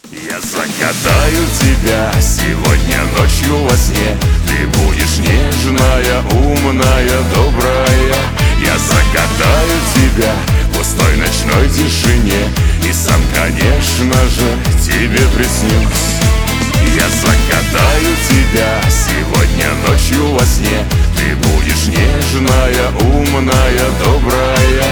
Я загадаю тебя сегодня ночью во сне. Ты будешь нежная, умная, добрая. Я загадаю тебя в пустой ночной тишине, и сам, конечно же, тебе приснюсь. Я загадаю тебя сегодня ночью во сне. Ты будешь нежная, умная, добрая.